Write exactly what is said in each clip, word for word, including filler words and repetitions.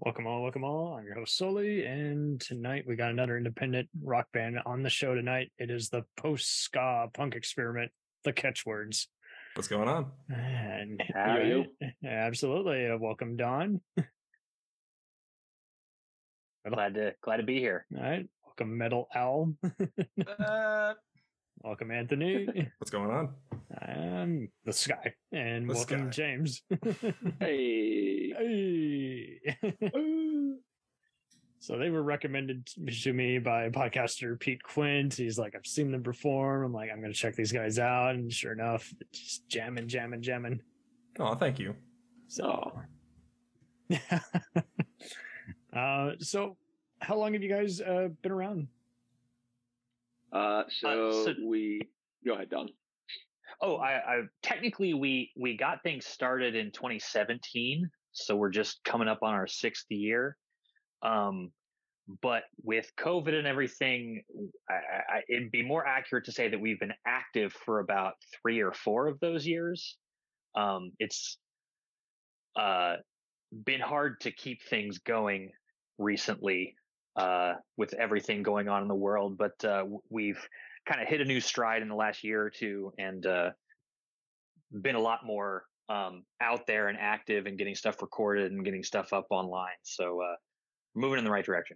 Welcome all, welcome all. I'm your host Soli, and tonight we got another independent rock band on the show tonight. It is the post-ska punk experiment, The Catchwords. What's going on? And How are you? Absolutely. Uh, welcome, Don. Glad to glad to be here. All right. Welcome, Metal Al. Uh, Welcome, Anthony. what's going on? And the Sky. And The welcome, Sky. James. Hey. Hey. So they were recommended to me by podcaster Pete Quint. He's like, I've seen them perform. I'm like, I'm going to check these guys out. And sure enough, just jamming, jamming, jamming. Oh, thank you. So, uh, so how long have you guys uh, been around? Uh, so, Uh, so- we go ahead, Don. Oh, I, I technically we we got things started in twenty seventeen, so we're just coming up on our sixth year. Um, but with COVID and everything, I, I, it'd be more accurate to say that we've been active for about three or four of those years. Um, it's uh, been hard to keep things going recently uh, with everything going on in the world, but uh, we've kind of hit a new stride in the last year or two and uh, been a lot more um, out there and active and getting stuff recorded and getting stuff up online. So uh, moving in the right direction.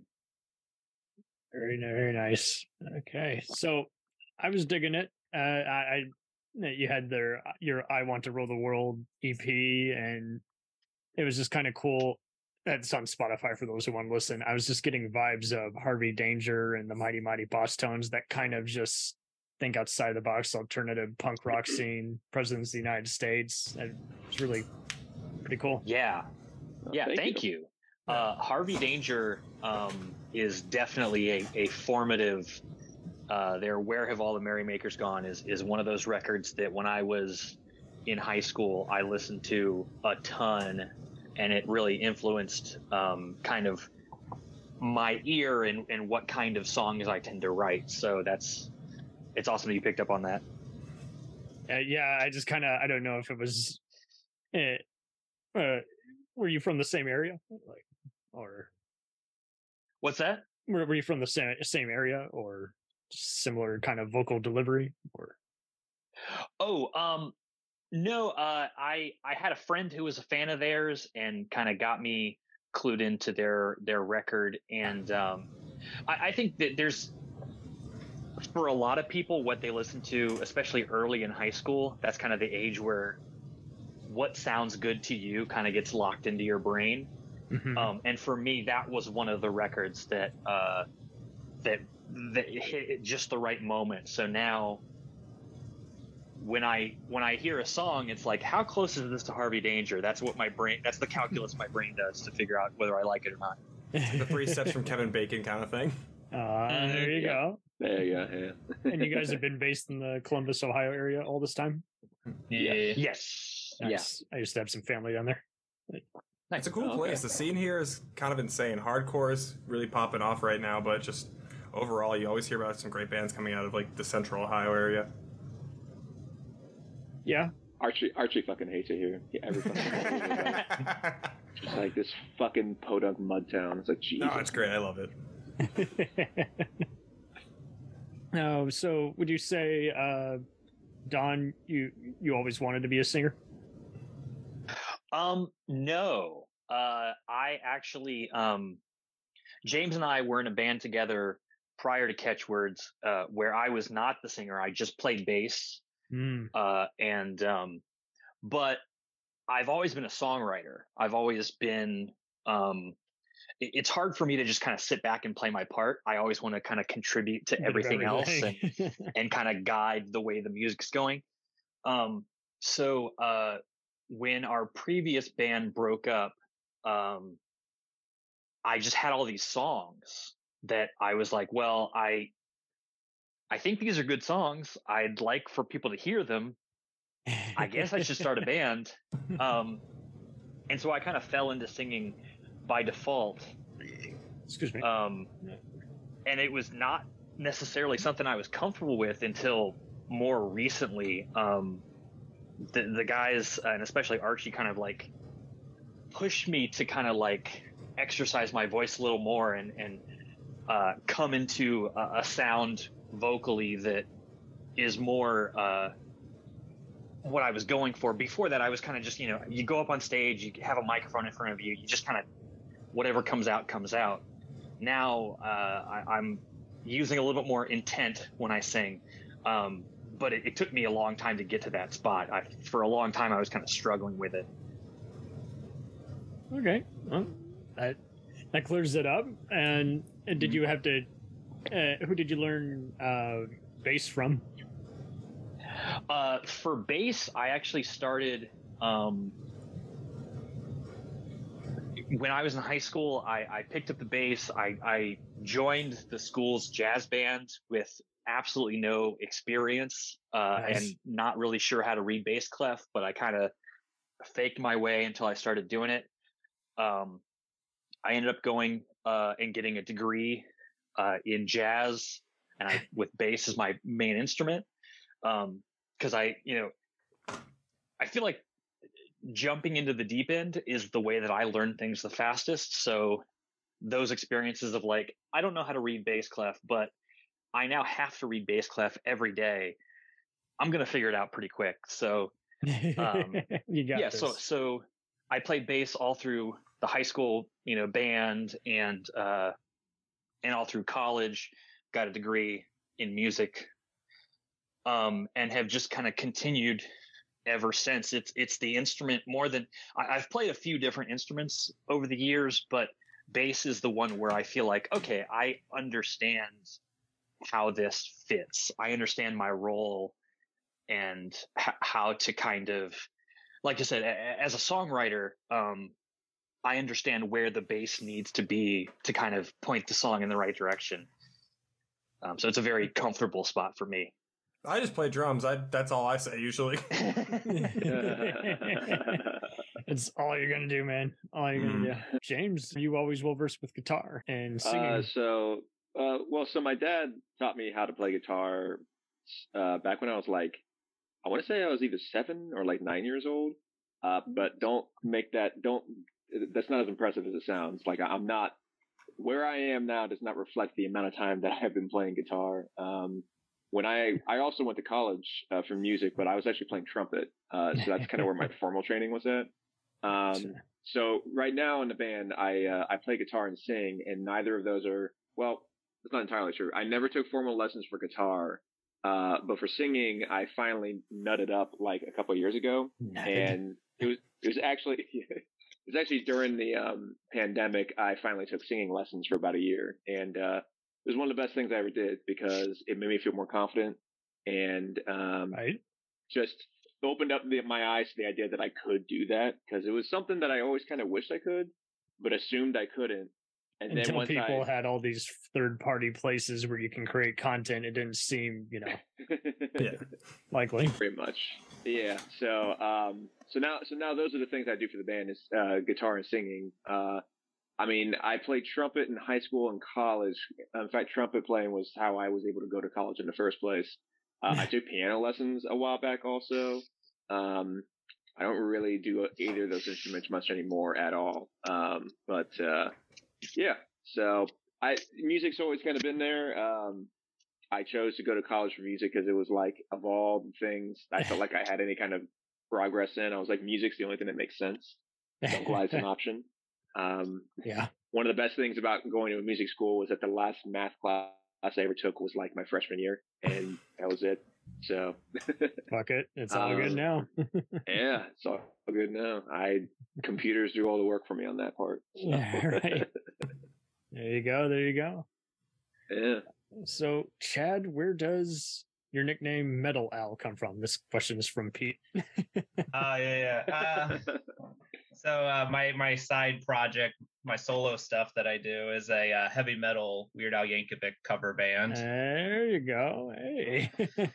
Very, very nice. Okay. So I was digging it. Uh, I, I, you had their, your I Want to Rule the World E P, and it was just kind of cool. That's on Spotify for those who want to listen. I was just getting vibes of Harvey Danger and the Mighty Mighty Boss Tones, that kind of just think outside the box alternative punk rock scene, Presidents of the United States. And it's really pretty cool. Yeah. Uh, Yeah. Thank, you. Uh, Harvey Danger um, is definitely a, a formative. Uh, their Where Have All the Merrymakers Gone is, is one of those records that when I was in high school, I listened to a ton, and it really influenced um, kind of my ear and, and what kind of songs I tend to write. So that's, it's awesome that you picked up on that. Uh, yeah, I just kind of, I don't know if it was, eh, uh, were you from the same area? Like, or What's that? were, were you from the same, same area, or similar kind of vocal delivery? Or Oh, um, no, uh, I, I had a friend who was a fan of theirs and kind of got me clued into their, their record. And, um, I, I think that there's, for a lot of people, what they listen to, especially early in high school, that's kind of the age where what sounds good to you kind of gets locked into your brain. Mhm. Um, and for me, that was one of the records that, uh, that, that hit at just the right moment. So now when I, when I hear a song, it's like, how close is this to Harvey Danger? That's what my brain, that's the calculus my brain does to figure out whether I like it or not. The three steps from Kevin Bacon kind of thing. Uh, there you Yeah. go. There you go. Yeah. And you guys have been based in the Columbus, Ohio area all this time? Yeah. Yes. Nice. I used to have some family down there. It's a cool Okay. place. The scene here is kind of insane. Hardcore is really popping off right now, but just overall, you always hear about some great bands coming out of like the central Ohio area. Yeah. Archie, Archie fucking hates it here. Yeah, every fucking time. It's like this fucking podunk mud town. It's like, Jesus. No, it's great. I love it. No, so would you say, uh, Don, you you always wanted to be a singer? Um, no. Uh, I actually, um, James and I were in a band together prior to Catchwords, uh, where I was not the singer. I just played bass. Mm. Uh, and, um, but I've always been a songwriter. I've always been, um, it- it's hard for me to just kind of sit back and play my part. I always want to kind of contribute to Bit of everything else and, everything. and kind of guide the way the music's going. Um, so, uh, when our previous band broke up, um, I just had all these songs that I was like, well, I, I think these are good songs. I'd like for people to hear them. I guess I should start a band. Um, and so I kind of fell into singing by default. Excuse me. Um, and it was not necessarily something I was comfortable with until more recently. Um, the, the guys, and especially Archie, kind of like pushed me to kind of like exercise my voice a little more and and uh, come into a, a sound vocally that is more uh, what I was going for. Before that, I was kind of just, you know, you go up on stage, you have a microphone in front of you, you just kind of, whatever comes out, comes out. Now uh, I, I'm using a little bit more intent when I sing. Um, but it, it took me a long time to get to that spot. I, for a long time, I was kind of struggling with it. Okay. Well, that, that clears it up. And did you have to, uh, who did you learn uh, bass from? Uh, for bass, I actually started um, when I was in high school. I, I picked up the bass. I, I joined the school's jazz band with absolutely no experience uh, Nice. and not really sure how to read bass clef, but I kind of faked my way until I started doing it. Um, I ended up going uh, and getting a degree uh, in jazz, and I with bass as my main instrument. Um, cause I, you know, I feel like jumping into the deep end is the way that I learn things the fastest. So those experiences of like, I don't know how to read bass clef, but I now have to read bass clef every day. I'm going to figure it out pretty quick. So, um, you got yeah, this. so, so I played bass all through the high school, you know, band and, uh, and all through college, got a degree in music. Um, and have just kind of continued ever since. It's it's the instrument more than I, I've played a few different instruments over the years, but bass is the one where I feel like, okay, I understand how this fits. I understand my role and h- how to kind of, like I said, a, as a songwriter, um, I understand where the bass needs to be to kind of point the song in the right direction. Um, so it's a very comfortable spot for me. I just play drums. I that's all I say usually. It's all you're gonna do, man. All you're gonna do. James, you always well versed with guitar and singing. Uh, so, uh, well, so my dad taught me how to play guitar uh, back when I was like, I want to say I was either seven or like nine years old. Uh, but don't make that, don't, that's not as impressive as it sounds. Like I'm not, where I am now does not reflect the amount of time that I've been playing guitar. Um, When I, I also went to college uh, for music, but I was actually playing trumpet. Uh, so that's kind of where my formal training was at. Um, so right now in the band, I, uh, I play guitar and sing, and neither of those are, well, that's not entirely true. I never took formal lessons for guitar. Uh, but for singing, I finally nutted up like a couple of years ago. Nutted. And it was, it was actually, it was actually during the, um, pandemic, I finally took singing lessons for about a year. And, uh, it was one of the best things I ever did because it made me feel more confident and um, Right. just opened up the, my eyes to the idea that I could do that because it was something that I always kind of wished I could, but assumed I couldn't. And then Until once people I, had all these third party places where you can create content, it didn't seem, you know, Yeah. likely. pretty much, yeah. So, um, so now, so now those are the things I do for the band is uh, guitar and singing. Uh, I mean, I played trumpet in high school and college. In fact, trumpet playing was how I was able to go to college in the first place. Uh, I took piano lessons a while back also. Um, I don't really do either of those instruments much anymore at all. Um, but, uh, yeah, so I, music's always kind of been there. Um, I chose to go to college for music because it was like, of all the things I felt like I had any kind of progress in, I was like, music's the only thing that makes sense. So I'm glad it's an option. Um, Yeah. one of the best things about going to a music school was that the last math class I ever took was like my freshman year, and that was it. So, Fuck it. It's all Um, good now. yeah, it's all good now. I computers do all the work for me on that part. So. Yeah, right. There you go. There you go. Yeah. So, Chad, where does your nickname Metal Al come from? This question is from Pete. Oh yeah, yeah. Uh, so uh, my my side project, my solo stuff that I do is a uh, heavy metal Weird Al Yankovic cover band. There you go. Hey.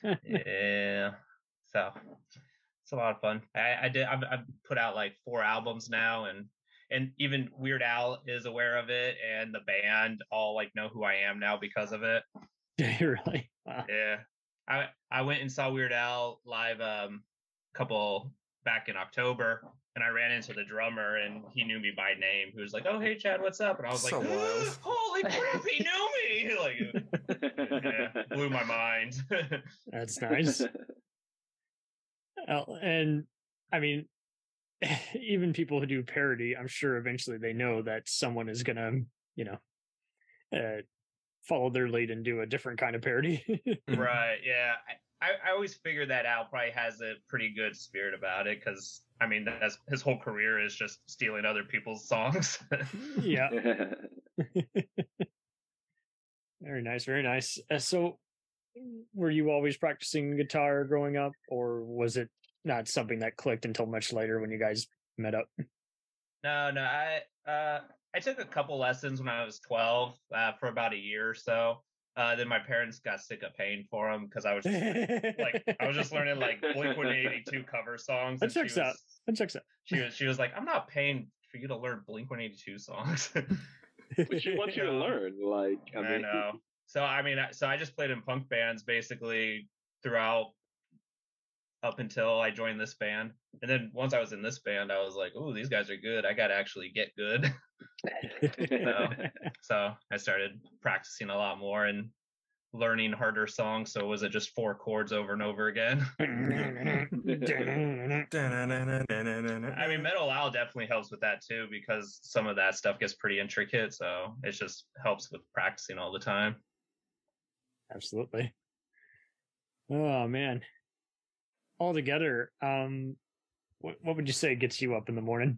Yeah. So it's a lot of fun. I, I did. I've, I've put out like four albums now, and and even Weird Al is aware of it, and the band all like know who I am now because of it. Really? Wow. Yeah. I I went and saw Weird Al live um a couple back in October, and I ran into the drummer, and he knew me by name. He was like, "Oh, hey, Chad, what's up?" And I was So like, wild. "Holy crap, he knew me!" Like, yeah, blew my mind. That's nice. Uh, and I mean, even people who do parody, I'm sure eventually they know that someone is gonna, you know, uh, follow their lead and do a different kind of parody. Right? Yeah, I, I, I always figured that Al probably has a pretty good spirit about it because I mean, that's his whole career is just stealing other people's songs. Yeah. Very nice, very nice. Uh, so, were you always practicing guitar growing up, or was it not something that clicked until much later when you guys met up? No, no, I uh, I took a couple lessons when I was twelve uh, for about a year or so. Uh, then my parents got sick of paying for them because I was just, like I was just learning like Blink one eighty-two cover songs. That And she checks was, out. That checks out. She was she was like, I'm not paying for you to learn Blink one eighty-two songs. But she wants you to learn. Like, I I mean, know. So I mean, I- so I just played in punk bands basically throughout up until I joined this band. And then once I was in this band, I was like, "Ooh, these guys are good. I got to actually get good." so, so I started practicing a lot more and learning harder songs. So was it just four chords over and over again? I mean, Metal Al definitely helps with that too because some of that stuff gets pretty intricate. So it just helps with practicing all the time. Absolutely. Oh man. Altogether, um, what what would you say gets you up in the morning?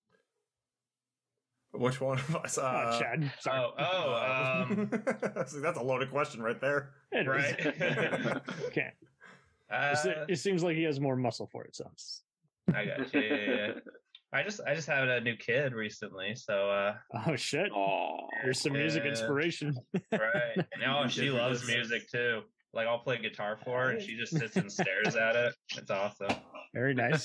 Which one of us? Oh, Uh, Chad. Sorry. Oh, oh, uh, um, See, that's a loaded question right there. It is. right. Okay. uh, it seems like he has more muscle for it, so it's- I got you. Yeah, yeah, yeah. I just I just had a new kid recently, so uh Oh shit. oh, There's some music Yeah. inspiration. right. No, she Give her loves this. music too. Like I'll play guitar for her and she just sits and stares at it. It's awesome. Very nice.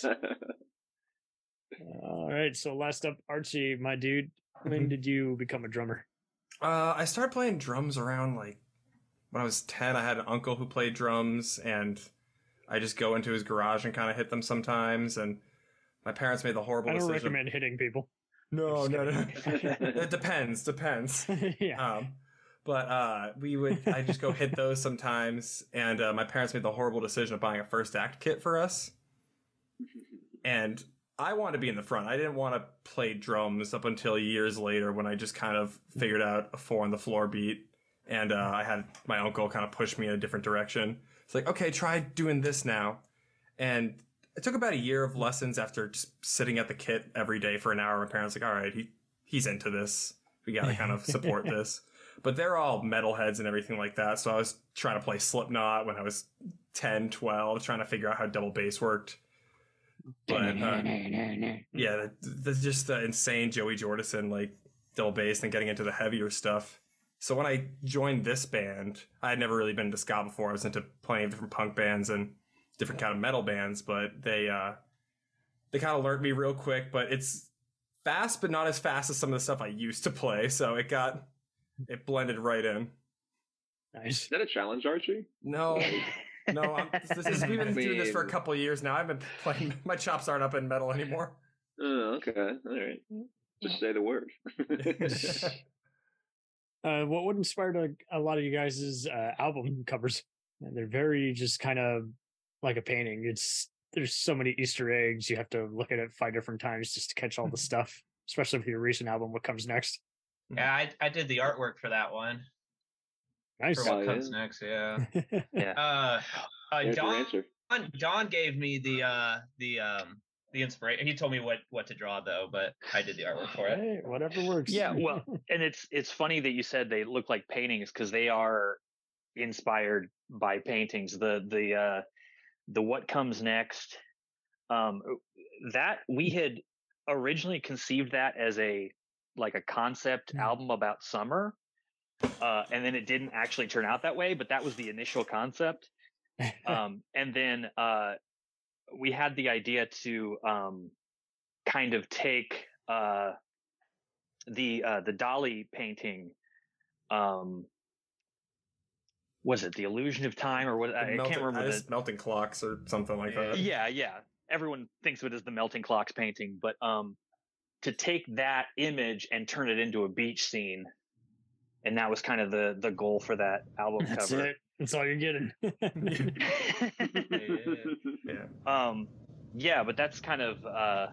All right. So last up, Archie, my dude, when Mhm. did you become a drummer? Uh, I started playing drums around like when I was ten. I had an uncle who played drums, and I just go into his garage and kind of hit them sometimes. And my parents made the horrible I don't decision. recommend hitting people. No, Just no, no. kidding. It depends. Depends. Yeah. Um, but uh, we would. I just go hit those sometimes, and uh, my parents made the horrible decision of buying a first act kit for us. And I wanted to be in the front. I didn't want to play drums up until years later when I just kind of figured out a four on the floor beat, and uh, I had my uncle kind of push me in a different direction. It's like, okay, try doing this now, and it took about a year of lessons after just sitting at the kit every day for an hour. My parents were like, all right, he he's into this. We got to kind of support this. But they're all metalheads and everything like that. So I was trying to play Slipknot when I was ten, twelve, trying to figure out how double bass worked. But uh, yeah, there's just the insane Joey Jordison, like double bass and getting into the heavier stuff. So when I joined this band, I had never really been into ska before. I was into plenty of different punk bands and different kind of metal bands, but they uh, they kind of learned me real quick. But it's fast, but not as fast as some of the stuff I used to play. So it got it blended right in. Nice. Is that a challenge, Archie? No, no, I'm, this is, we've been I doing this for a mean- couple of years now. I've been playing. My chops aren't up in metal anymore. Oh, okay. All right. Just say the word. Uh, what would inspire a, a lot of you guys' uh, album covers? And they're very just kind of like a painting. It's there's so many Easter eggs. You have to look at it five different times just to catch all the stuff. Especially with your recent album, What Comes Next? Yeah, I I did the artwork for that one. Nice. For Oh, what yeah. comes next, yeah. Yeah. Uh, uh There's your John answer. John gave me the uh the um the inspiration. He told me what what to draw though, but I did the artwork for it. Hey, whatever works. Yeah, well, and it's it's funny that you said they look like paintings because they are inspired by paintings. The the uh the What Comes Next, um that we had originally conceived that as a like a concept Hmm. album about summer. Uh and then it didn't actually turn out that way, but that was the initial concept. Um and then uh we had the idea to um kind of take uh the uh the Dali painting, um was it The Illusion of Time or what? I, I melting, can't remember I the just melting clocks or something like that. yeah yeah everyone thinks of it as the Melting Clocks painting, but um, to take that image and turn it into a beach scene, and that was kind of the the goal for that album That's cover. it. That's all you're getting. Yeah. um, yeah, but that's kind of uh,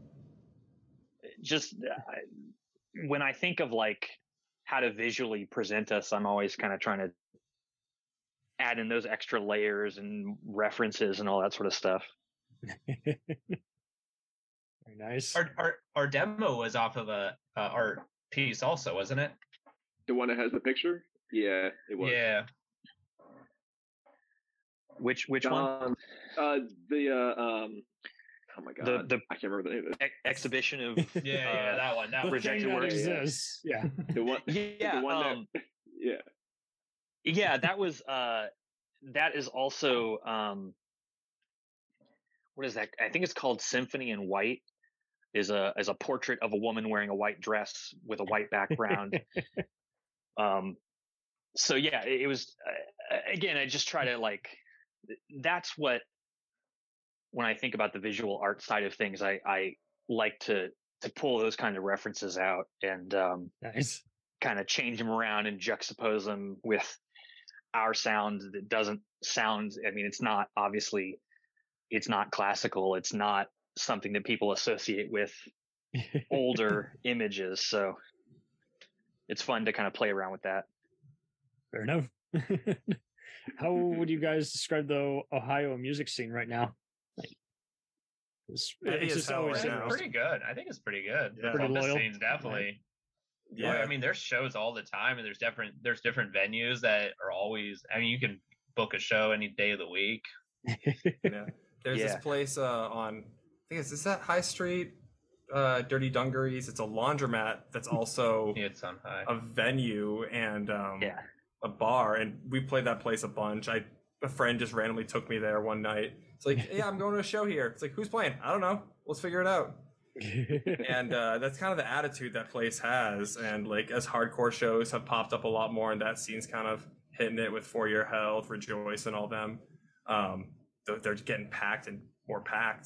just uh, when I think of like how to visually present us, I'm always kind of trying to add in those extra layers and references and all that sort of stuff. Very nice. Our, our our demo was off of a uh, art piece, also, wasn't it? The one that has the picture? Yeah, it was. Yeah. Which which one? Um, uh, the uh, um, oh my god, The the I can't remember the name of it. ex- exhibition of Yeah, yeah, uh, that one. That The one. rejected thing that works. exists. Yeah. The one, yeah the one um, that, yeah. yeah that was uh that is also um what is that? I think it's called Symphony in White. Is a is a portrait of a woman wearing a white dress with a white background. um, so yeah, it, it was uh, again. I just try to like. That's what when I think about the visual art side of things, I I like to to pull those kind of references out and um, Nice. kind of change them around and juxtapose them with our sound that doesn't sound. I mean, it's not obviously. It's not classical. It's not something that people associate with older images. So it's fun to kind of play around with that. Fair enough. How would you guys describe the Ohio music scene right now? Like, it's, Heavy it's as just hell always right now. It's pretty good. I think it's pretty good. Yeah. The Pretty Columbus loyal. scene's definitely. Yeah. Well, I mean, there's shows all the time, and there's different there's different venues that are always. I mean, you can book a show any day of the week. Yeah. There's Yeah. this place uh, on, I think it's, is that High Street, uh, Dirty Dungarees. It's a laundromat that's also It's on high. a venue and um, Yeah. a bar. And we played that place a bunch. I A friend just randomly took me there one night. It's like, yeah, I'm going to a show here. It's like, who's playing? I don't know. Let's figure it out. And uh, that's kind of the attitude that place has. And like as hardcore shows have popped up a lot more, and that scene's kind of hitting it with For Your Health, Rejoice, and all them. Um, they're, they're getting packed and more packed.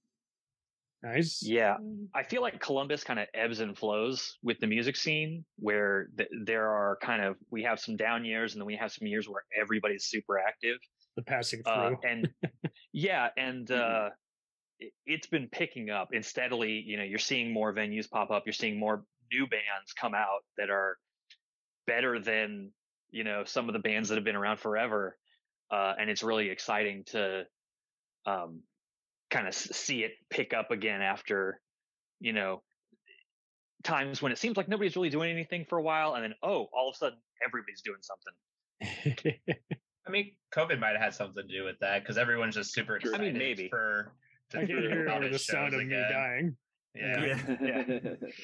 Nice. Yeah. I feel like Columbus kind of ebbs and flows with the music scene where th- there are kind of, we have some down years and then we have some years where everybody's super active. The passing through. Uh, and yeah. And, uh, it, it's been picking up and steadily, you know, you're seeing more venues pop up. You're seeing more new bands come out that are better than, you know, some of the bands that have been around forever. Uh, and it's really exciting to, um, kind of see it pick up again after, you know, times when it seems like nobody's really doing anything for a while. And then, oh, all of a sudden everybody's doing something. I mean, COVID might have had something to do with that because everyone's just super I excited mean, maybe. for. To I can for hear about the his sound shows of me again. dying. Yeah. Yeah.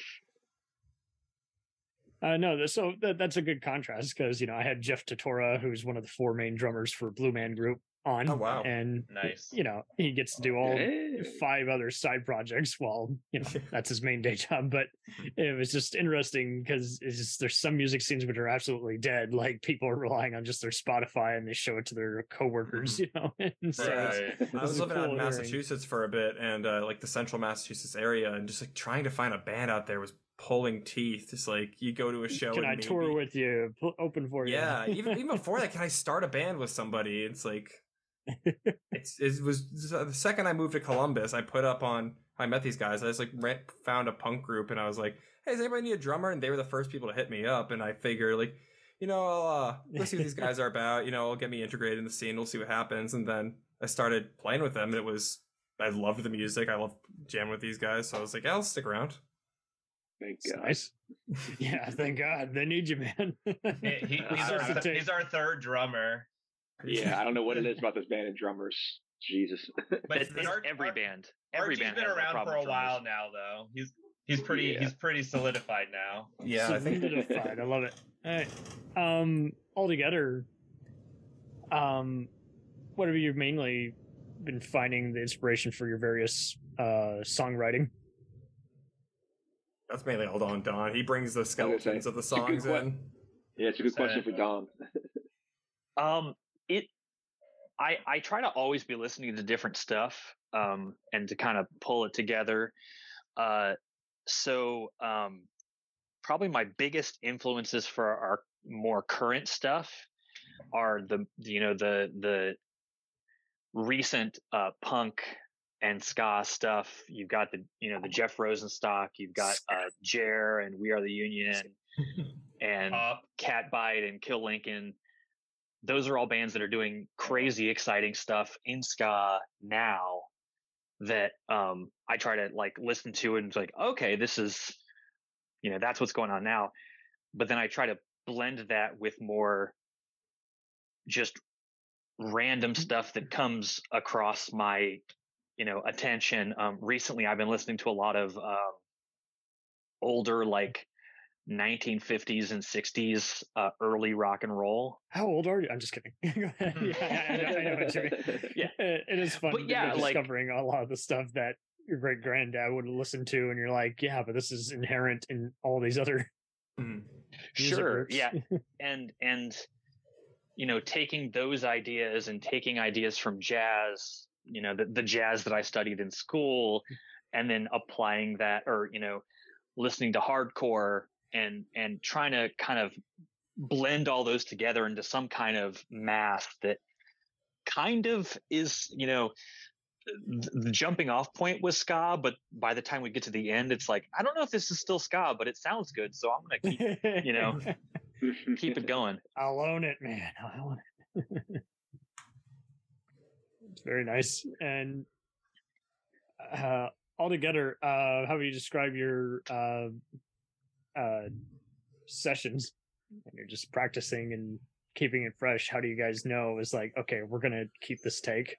Uh, no, th- so that, that's a good contrast because, you know, I had Jeff Totora, who's one of the four main drummers for Blue Man Group, on. Oh, wow. And, Nice. you know, he gets to do all Hey. five other side projects while, you know, that's his main day job. But it was just interesting because it's just, there's some music scenes which are absolutely dead. Like people are relying on just their Spotify and they show it to their coworkers, you know. And so it's- Right. I was is living cool out in hearing. Massachusetts for a bit, and uh, like the central Massachusetts area, and just like trying to find a band out there was pulling teeth. Just like you go to a show. Can and I maybe, tour with you? Pl- Open for you. Yeah, even even before that, can I start a band with somebody? It's like it's it was the second I moved to Columbus, I put up on I met these guys. I just like rent, found a punk group, and I was like, "Hey, does anybody need a drummer?" And they were the first people to hit me up, and I figured like, you know, I'll uh, let's see what these guys are about. You know, I'll get me integrated in the scene. We'll see what happens. And then I started playing with them, and it was I loved the music. I loved jamming with these guys, so I was like, I'll stick around. Thank It's God. nice. Yeah, thank God. They need you, man. He, he, he's, Starts to our, take- he's our third drummer. Yeah, I don't know what it is about this band and drummers. Jesus. But It's, it's Art- every Art- band. Every Archie's band been has that around problem for a with while drummers. now, though. He's he's pretty Yeah. he's pretty solidified now. Yeah, I think Solidified. I love it. All right. Um, altogether, um, what have you mainly been finding the inspiration for your various uh songwriting? that's mainly all on Don. He brings the gonna say, skeletons of the it's a good songs que- in. Yeah, it's a good So- question for Dom. Um, it, I, I try to always be listening to different stuff. um, and to kind of pull it together. Uh, so um, probably my biggest influences for our more current stuff are the you know the the recent uh, punk and ska stuff. You've got the you know the Jeff Rosenstock, you've got uh, Jer and We Are the Union, and Uh, Catbite and Kill Lincoln. Those are all bands that are doing crazy exciting stuff in ska now that um, I try to like listen to and it's like, okay, this is, you know, that's what's going on now. But then I try to blend that with more just random stuff that comes across my, you know, attention. Um, recently, I've been listening to a lot of um, older, like nineteen fifties and sixties uh, early rock and roll. How old are you? I'm just kidding. Go ahead. Yeah, I know, I know what you mean. Yeah. It, it is fun But yeah, you know, like- discovering a lot of the stuff that your great granddad would listen to, and you're like, yeah, but this is inherent in all these other Mhm. music Sure, groups. yeah. and and you know taking those ideas and taking ideas from jazz, you know the, the jazz that I studied in school, and then applying that, or you know listening to hardcore and and trying to kind of blend all those together into some kind of mass that kind of is, you know th- the jumping off point was ska, but by the time we get to the end it's like, I don't know if this is still ska, but it sounds good, so I'm gonna keep you know keep it going. I'll own it, man. I'll own it. It's very nice. And uh, altogether, uh, how would you describe your uh, uh, sessions? When you're just practicing and keeping it fresh, how do you guys know it's like, okay, we're gonna keep this take?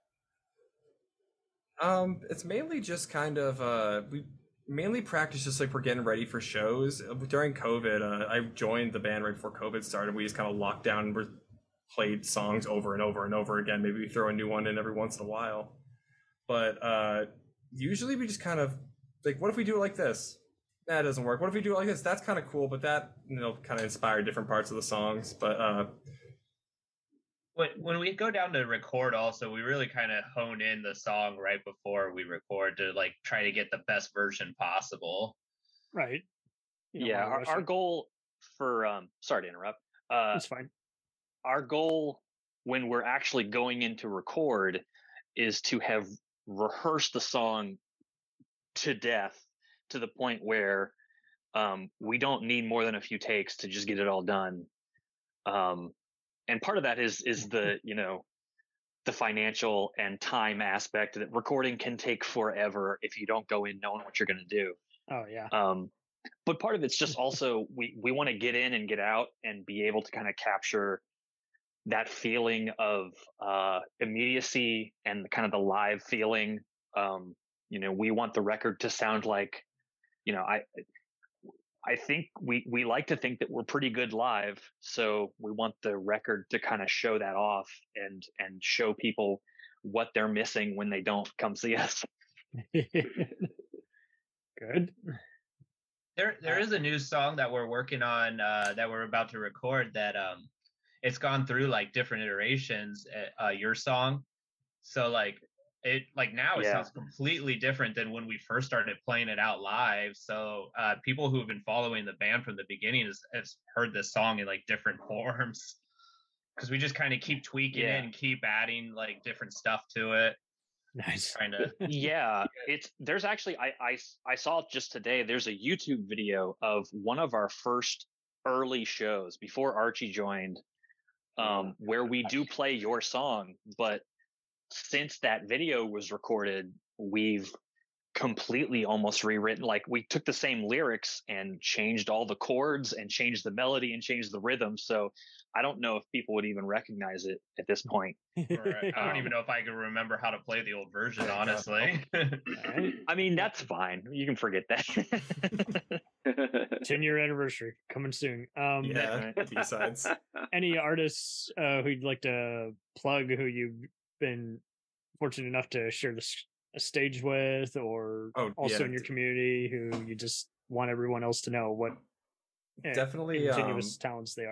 Um, it's mainly just kind of uh, we mainly practice just like we're getting ready for shows. During COVID, uh, I joined the band right before COVID started. We just kind of locked down and we played songs over and over and over again. Maybe we throw a new one in every once in a while, but uh, usually we just kind of like, what if we do it like this? That doesn't work. What if we do it like this? That's kind of cool, but that, you know, kind of inspired different parts of the songs. But uh, when when we go down to record, also we really kind of hone in the song right before we record to like try to get the best version possible. Right. You don't Yeah, wanna our, rush our it. goal for um sorry to interrupt. Uh It's fine. our goal when we're actually going in to record is to have rehearsed the song to death, to the point where um we don't need more than a few takes to just get it all done. Um and part of that is is the, you know, the financial and time aspect that recording can take forever if you don't go in knowing what you're going to do. Oh yeah. Um, but part of it's just also we we want to get in and get out and be able to kind of capture that feeling of uh, immediacy and kind of the live feeling. Um, you know, we want the record to sound like, you know, I I think we we like to think that we're pretty good live, so we want the record to kind of show that off and and show people what they're missing when they don't come see us. Good. There there is a new song that we're working on uh, that we're about to record that um it's gone through like different iterations. Uh, uh, your song, so like it like now it Yeah. sounds completely different than when we first started playing it out live. So uh, people who have been following the band from the beginning has, has heard this song in like different forms because we just kind of keep tweaking Yeah. it and keep adding like different stuff to it. Nice. Trying to Yeah, it's there's actually I, I I saw it just today. There's a YouTube video of one of our first early shows before Archie joined, um, where we do play your song. But since that video was recorded, we've completely almost rewritten. Like we took the same lyrics and changed all the chords and changed the melody and changed the rhythm. So I don't know if people would even recognize it at this point. Right. I don't Um, even know if I can remember how to play the old version, honestly. Alright. I mean, that's fine. You can forget that. ten year anniversary coming soon. Um, yeah, B-sides. Any artists uh, who'd like to plug who you've been fortunate enough to share this a stage with, or Oh, also yeah. in your community who you just want everyone else to know what eh, Definitely, ingenious um, talents they are?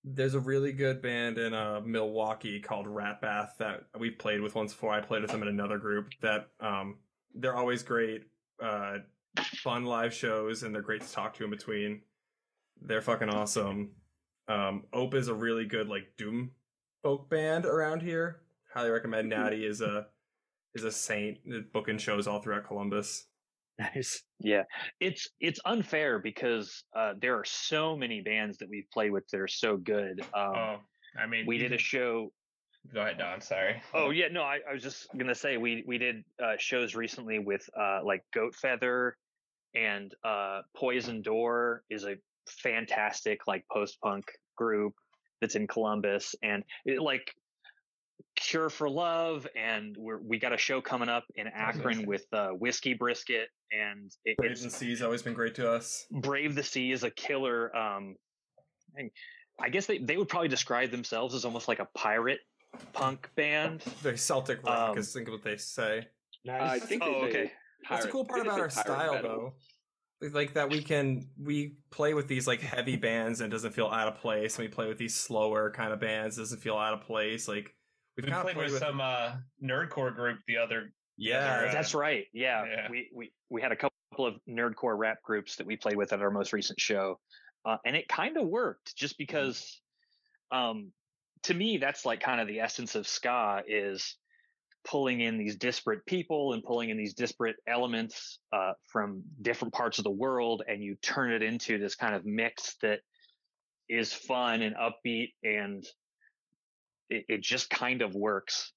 there's a really good band in uh, Milwaukee called Rat Bath that we've played with once before. I played with them in another group. That um, they're always great, uh, fun live shows, and they're great to talk to in between. They're fucking awesome. Um, Ope is a really good like doom folk band around here. Highly recommend. Natty is a is a saint, booking shows all throughout Columbus. Nice. Yeah, it's it's unfair because uh, there are so many bands that we've played with that are so good. Um, Oh, I mean, we did a show. Go ahead, Don. Sorry. Oh yeah, no, I, I was just gonna say we we did uh, shows recently with uh, like Goat Feather and uh, Poison Door is a fantastic like post punk group that's in Columbus, and it, like Cure for Love, and we're, we got a show coming up in Akron with uh, Whiskey Brisket, and it, Brave it's the Sea's always been great to us. Brave the Sea is a killer. Um, and I guess they, they would probably describe themselves as almost like a pirate punk band. Very Celtic rock Um, is think what they say. Nice. I think they Oh, say okay. That's the pirate- cool part I think about they our say pirate style, metal. though. Like that we can we play with these like heavy bands and it doesn't feel out of place, and we play with these slower kind of bands, it doesn't feel out of place. Like we've We kind of played played with with some uh, nerdcore group the other. yeah, Yeah. That's right. Yeah. Yeah. We, we, we had a couple of nerdcore rap groups that we played with at our most recent show. Uh, and it kind of worked just because, um, to me, that's like kind of the essence of ska is pulling in these disparate people and pulling in these disparate elements, uh, from different parts of the world. And you turn it into this kind of mix that is fun and upbeat, and it, it just kind of works.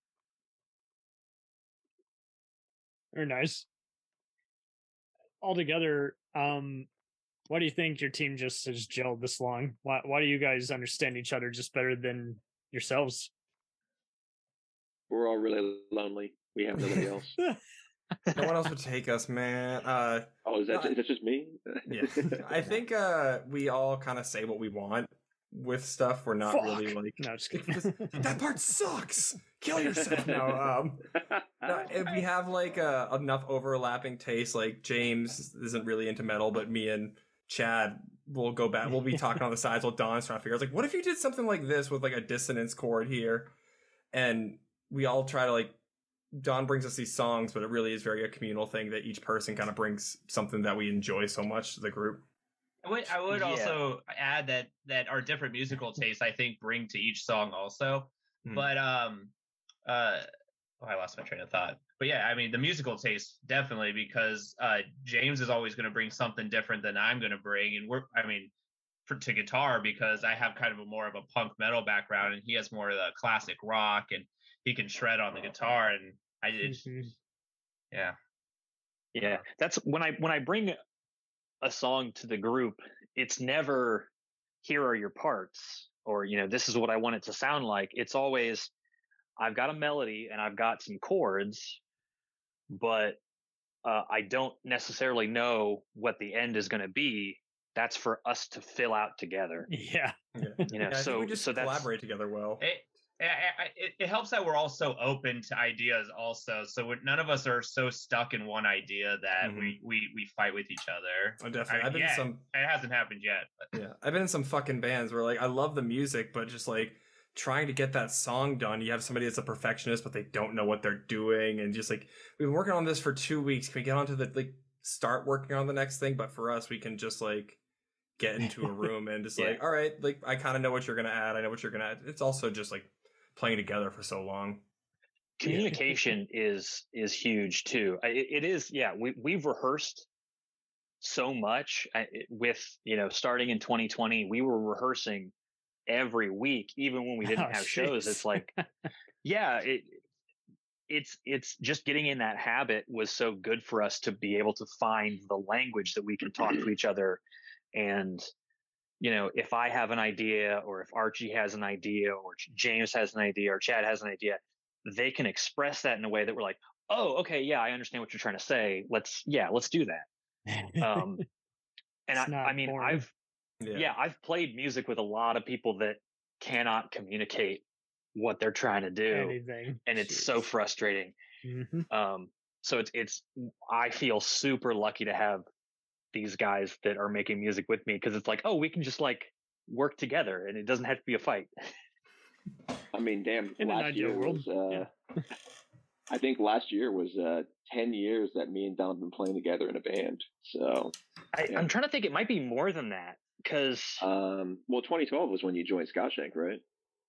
Very nice. Altogether, um, why do you think your team just has gelled this long? Why why do you guys understand each other just better than yourselves? We're all really lonely. We have nobody else. no one else would take us, man. Uh, Oh, is that, No, is that just me? yeah, I think uh, we all kind of say what we want with stuff. We're not Fuck. really like No, just kidding. that part sucks. Kill yourself. No, um, no, if we have like uh, enough overlapping tastes, like James isn't really into metal, but me and Chad will go back. We'll be talking on the sides while Don's trying to figure out, like, what if you did something like this with like a dissonance chord here, and we all try to like. Don brings us these songs, but it really is very a communal thing that each person kind of brings something that we enjoy so much to the group. I would, I would Yeah. also add that that our different musical tastes, I think, bring to each song also. Hmm. But um, uh, oh, I lost my train of thought. But yeah, I mean, the musical taste definitely, because uh, James is always going to bring something different than I'm going to bring, and we're, I mean, for, to guitar, because I have kind of a more of a punk metal background, and he has more of the classic rock, and he can shred on the guitar, and I did, Mhm. yeah. Yeah, that's when I when I bring a song to the group, it's never here are your parts, or you know, this is what I want it to sound like. It's always I've got a melody and I've got some chords, but uh, I don't necessarily know what the end is going to be. That's for us to fill out together. Yeah. Yeah, You know, Yeah, I so think we just so that's collaborate together well. It, I- I- it, it helps that we're all so open to ideas also, so we're, none of us are so stuck in one idea that Mhm. we, we we fight with each other. Oh, definitely. I- I've been yeah, in some It hasn't happened yet, but yeah, I've been in some fucking bands where like I love the music, but just like trying to get that song done, you have somebody that's a perfectionist, but they don't know what they're doing, and just like we've been working on this for two weeks. Can we get onto the like start working on the next thing? But for us, we can just like get into a room and just Yeah. like, all right, like I kind of know what you're gonna add. I know what you're gonna add. It's also just like playing together for so long. communication is is huge too. I- It, it is, yeah. We we've rehearsed so much I- it- with you know starting in twenty twenty. We were rehearsing every week, even when we didn't Oh, have shows. jeez. It's like, yeah, it it's it's just getting in that habit was so good for us to be able to find the language that we can talk to each other. And you know, if I have an idea, or if Archie has an idea, or James has an idea, or Chad has an idea, they can express that in a way that we're like, oh, okay, yeah, I understand what you're trying to say. Let's, yeah, let's do that. Um, and It's I, not I mean, boring. I've, Yeah, yeah, I've played music with a lot of people that cannot communicate what they're trying to do, Anything. and it's so frustrating. hmm Um, so it's, it's, I feel super lucky to have these guys that are making music with me, because it's like, oh, we can just like work together, and it doesn't have to be a fight. I mean, damn, In an last ideal year world, was, uh, yeah. I think last year was uh, ten years that me and Don have been playing together in a band. So, I, yeah. I'm trying to think. It might be more than that because um, well, twenty twelve was when you joined Scottshank, right?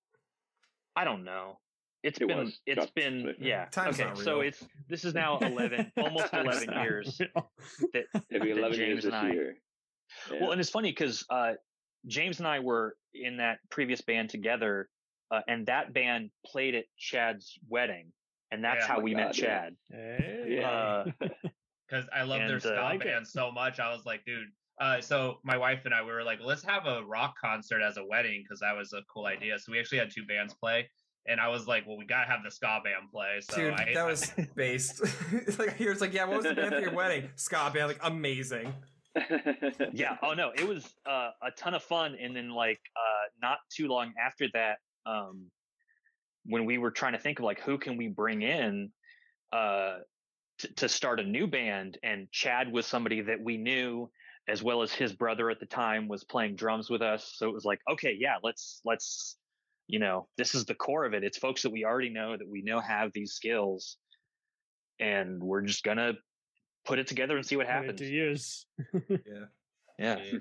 I don't know. It's It been, was. it's Trust been, me. yeah. Time's okay, not so real. it's this is now eleven, almost eleven years that, It'll be that eleven James years this and I. year. Yeah. Well, and it's funny because uh, James and I were in that previous band together, uh, and that band played at Chad's wedding, and that's Yeah. how Oh my we met God, yeah. Chad. Hey. Yeah. Uh, Because I love their And, uh, ska like it. band so much. I was like, dude. Uh, so my wife and I, we were like, let's have a rock concert as a wedding because that was a cool idea. So we actually had two bands play, and I was like, well, we gotta have the ska band play. So Dude, I, that was based. It's like he was like, yeah, what was the band for your wedding? Ska band, like amazing. yeah. Oh no, it was uh, a ton of fun. And then like uh, not too long after that, um, when we were trying to think of like who can we bring in uh, t- to start a new band, and Chad was somebody that we knew, as well as his brother at the time was playing drums with us. So it was like, okay, yeah, let's let's you know, this is the core of it. It's folks that we already know that we know have these skills, and we're just gonna put it together and see what Put it happens. to use. Yeah. Yeah. Yeah.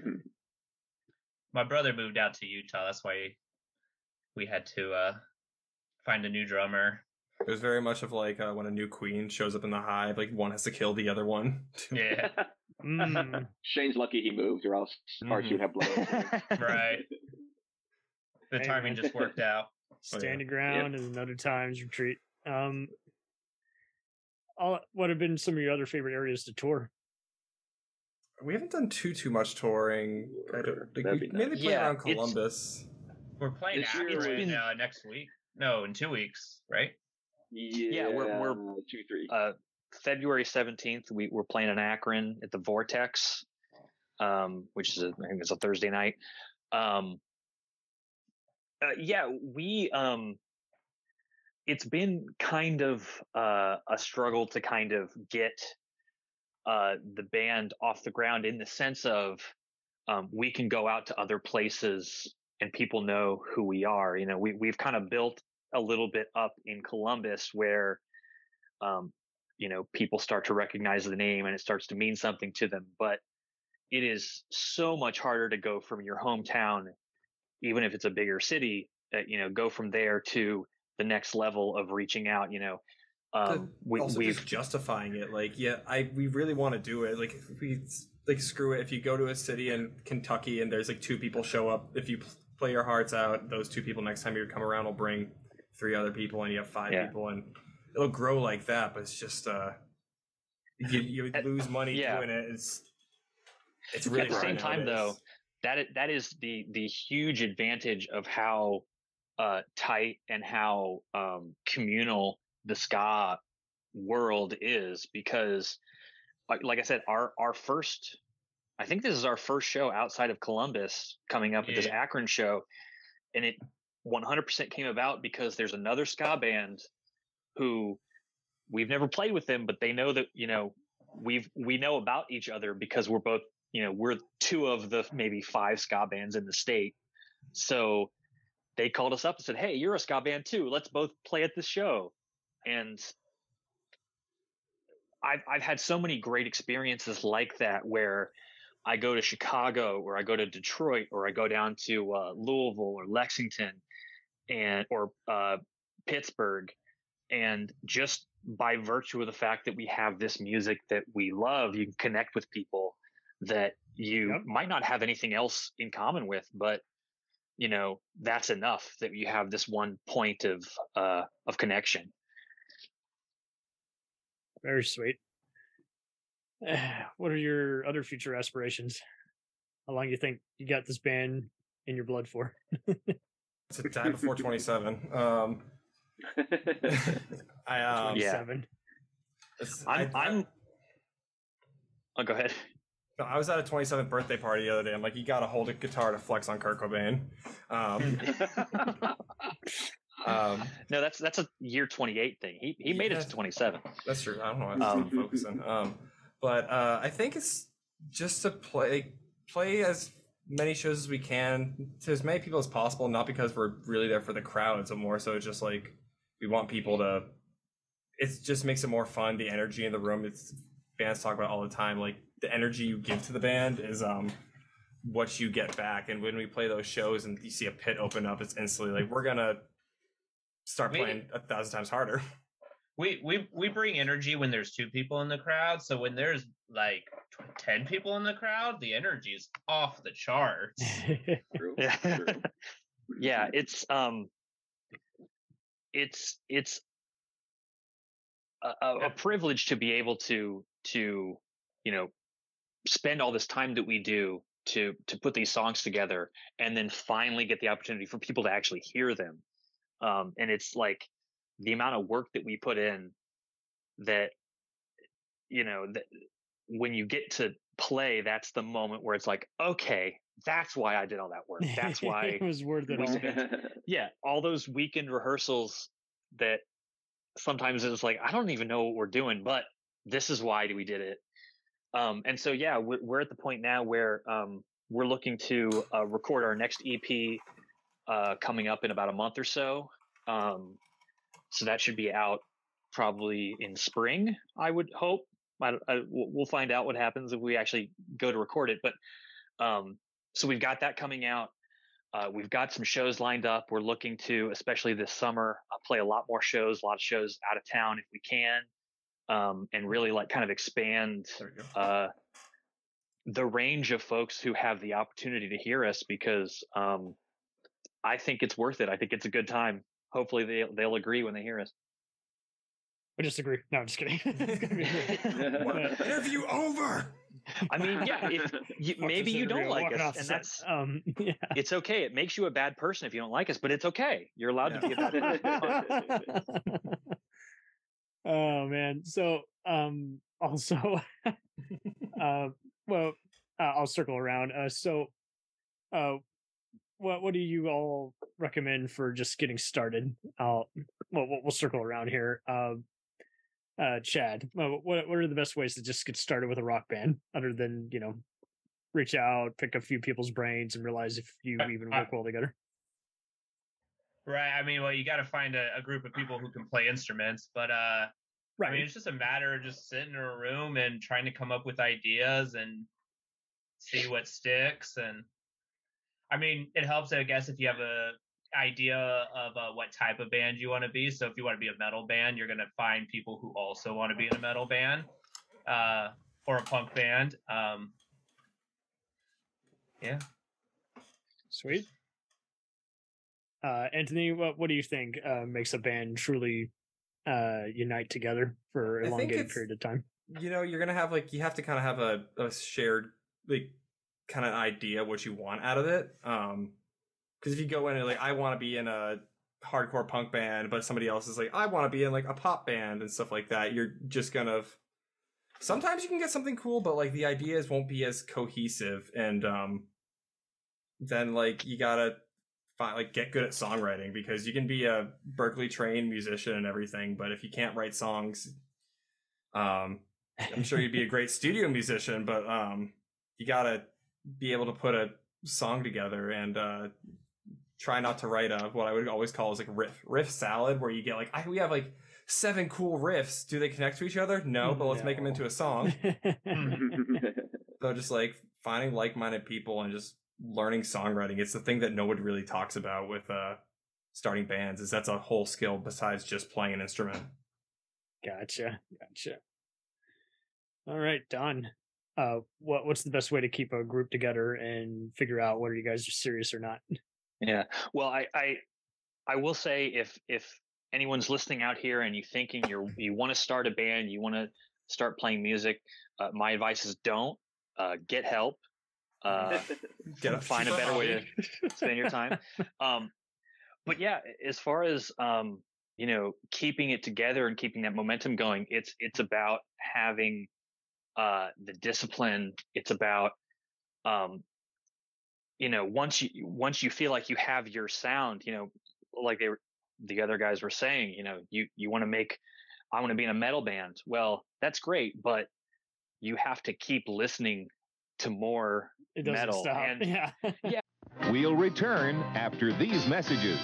My brother moved out to Utah. That's why we had to uh, find a new drummer. It was very much of like uh, when a new queen shows up in the hive, like one has to kill the other one. Yeah, Mm. Shane's lucky he moved, or else Archie would have blown up. right. The Hey, timing man. just worked out. Stand your ground and another times retreat. Um, all, what have been some of your other favorite areas to tour? We haven't done too too much touring. I don't, like, That'd we be mainly nice. play Yeah, around it's- Columbus. We're playing This year Akron was- uh, next week. No, in two weeks, right? Yeah, we're- we're- two, three. uh, February seventeenth, we were playing in Akron at the Vortex, um, which is a, I think it's a Thursday night. Um, uh, yeah, we, um, it's been kind of uh, a struggle to kind of get uh, the band off the ground in the sense of um, we can go out to other places and people know who we are. You know, we, we've kind of built a little bit up in Columbus where, um, you know, people start to recognize the name and it starts to mean something to them. But it is so much harder to go from your hometown, even if it's a bigger city, uh, you know, go from there to the next level of reaching out, you know. Um, we, also we've just justifying it, like, yeah, I we really want to do it. Like, if we like screw it. If you go to a city in Kentucky and there's like two people show up, if you play your hearts out, those two people next time you come around will bring three other people, and you have five Yeah. people, and it'll grow like that. But it's just uh, you, you At- lose money yeah. doing it. It's it's really At the hard same time, though, nowadays. that is, that is the the huge advantage of how uh, tight and how um, communal the ska world is, because, like, like I said, our our first, I think this is our first show outside of Columbus coming up at this Yeah. Akron show, and it one hundred percent came about because there's another ska band who we've never played with them, but they know that, you know, we've we know about each other because we're both, you know, we're two of the maybe five ska bands in the state. So they called us up and said, "Hey, you're a ska band too. Let's both play at this show." And I've I've had so many great experiences like that where I go to Chicago or I go to Detroit or I go down to uh, Louisville or Lexington and or uh, Pittsburgh, and just by virtue of the fact that we have this music that we love, you can connect with people that you Yep. might not have anything else in common with, but you know, that's enough that you have this one point of uh, of connection. Very sweet. What are your other future aspirations? How long do you think you got this band in your blood for? To die before twenty-seven. Um, I um, Yeah. Seven. it's- I'm I, I'm. Oh, go ahead. No, I was at a twenty-seventh birthday party the other day. I'm like, you gotta hold a guitar to flex on Kurt Cobain. Um, um, No, that's that's a year twenty-eight thing. He he made it Yeah. to twenty-seven. that's true. I don't know. I'm Um, focusing. Um, but uh, I think it's just to play play as many shows as we can to as many people as possible, not because we're really there for the crowds, but more so just like we want people to, it just makes it more fun. The energy in the room, it's bands talk about all the time, like the energy you give to the band is um what you get back. And when we play those shows and you see a pit open up, it's instantly like we're gonna start We- playing a thousand times harder. We we we bring energy when there's two people in the crowd. So when there's like ten people in the crowd, the energy is off the charts. True. Yeah. True. Yeah, it's um it's it's a, a, a privilege to be able to to you know spend all this time that we do to to put these songs together and then finally get the opportunity for people to actually hear them. Um and it's like the amount of work that we put in that you know that when you get to play, that's the moment where it's like, okay, that's why I did all that work. That's why it was worth it we all. spent yeah, all those weekend rehearsals that sometimes it's like, I don't even know what we're doing, but this is why we did it. Um, and so, yeah, we're, we're at the point now where um, we're looking to uh, record our next E P uh, coming up in about a month or so. Um, so that should be out probably in spring, I would hope. I, I, we'll find out what happens if we actually go to record it. But um, so we've got that coming out. Uh, we've got some shows lined up. We're looking to, especially this summer, uh, play a lot more shows, a lot of shows out of town if we can, um, and really like kind of expand There we go. uh, the range of folks who have the opportunity to hear us, because um, I think it's worth it. I think it's a good time. Hopefully they, they'll agree when they hear us. I disagree. No, I'm just kidding. It's gonna be great. Interview over. I mean, yeah, if you, Fuck maybe this you don't interview, like walking us, off and set. that's um yeah. it's okay. It makes you a bad person if you don't like us, but it's okay. You're allowed Yeah. to be a bad person. Oh man. So um also uh well uh, I'll circle around. Uh so uh what what do you all recommend for just getting started? I'll well we'll, we'll circle around here. Um uh Chad, uh, what what are the best ways to just get started with a rock band other than, you know, reach out, pick a few people's brains and realize if you I- even I- work well together? Right. I mean, well, you got to find a, a group of people who can play instruments, but uh, I mean, it's just a matter of just sitting in a room and trying to come up with ideas and see what sticks. And I mean, it helps, I guess, if you have a idea of uh, what type of band you want to be. So if you want to be a metal band, you're going to find people who also want to be in a metal band uh, or a punk band. Um, yeah. Sweet. Uh, Anthony, what what do you think uh, makes a band truly uh, unite together for I a think elongated it's- period of time? You know, you're gonna have like you have to kind of have a, a shared like kind of idea what you want out of it. Um, because if you go in and like I want to be in a hardcore punk band, but somebody else is like I want to be in like a pop band and stuff like that, you're just gonna. Sometimes you can get something cool, but like the ideas won't be as cohesive, and um, then like you gotta find, like get good at songwriting, because you can be a Berkeley trained musician and everything, but if you can't write songs, um, I'm sure you'd be a great studio musician, but um, you gotta be able to put a song together and uh, try not to write a what I would always call is like riff riff salad, where you get like I, we have like seven cool riffs. Do they connect to each other? No, but let's make them No. into a song. So just like finding like-minded people and just learning songwriting. It's the thing that nobody really talks about with uh, starting bands. Is that's a whole skill besides just playing an instrument. Gotcha, gotcha. All right, Don. Uh, what what's the best way to keep a group together and figure out whether you guys are serious or not? Yeah. Well, I, I, I will say if, if anyone's listening out here and you thinking you're, you want to start a band, you want to start playing music, uh, my advice is don't, uh, get help, uh, Get a find a cheaper better way hobby. to spend your time. Um, but yeah, as far as, um, you know, keeping it together and keeping that momentum going, it's, it's about having, uh, the discipline. It's about, um, you know, once you once you feel like you have your sound, you know, like they were, the other guys were saying, you know, you you want to make, I want to be in a metal band. Well, that's great, but you have to keep listening to more It doesn't metal. stop. And yeah. yeah. We'll return after these messages.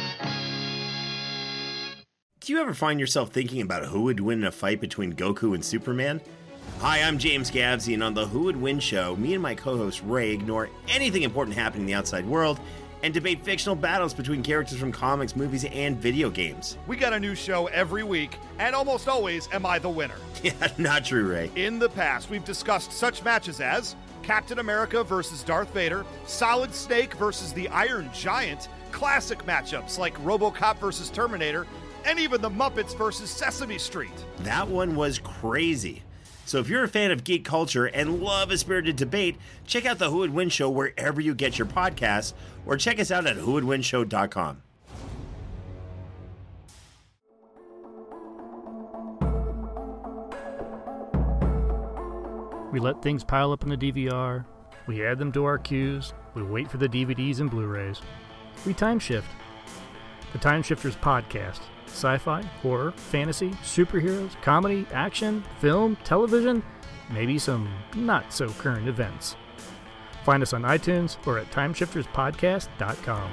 Do you ever find yourself thinking about who would win in a fight between Goku and Superman? Hi, I'm James Gavsey, and on the Who Would Win show, me and my co-host Ray ignore anything important happening in the outside world and debate fictional battles between characters from comics, movies, and video games. We got a new show every week, and almost always am I the winner. Yeah, not true, Ray. In the past, we've discussed such matches as Captain America versus Darth Vader, Solid Snake versus the Iron Giant, classic matchups like RoboCop versus Terminator, and even the Muppets versus Sesame Street. That one was crazy. So if you're a fan of geek culture and love a spirited debate, check out the Who Would Win show wherever you get your podcasts, or check us out at who would win show dot com. We let things pile up in the D V R, we add them to our queues, we wait for the D V Ds and Blu-rays. We time shift. The Time Shifters Podcast. Sci-fi, horror, fantasy, superheroes, comedy, action, film, television, maybe some not-so-current events. Find us on iTunes or at time shifters podcast dot com.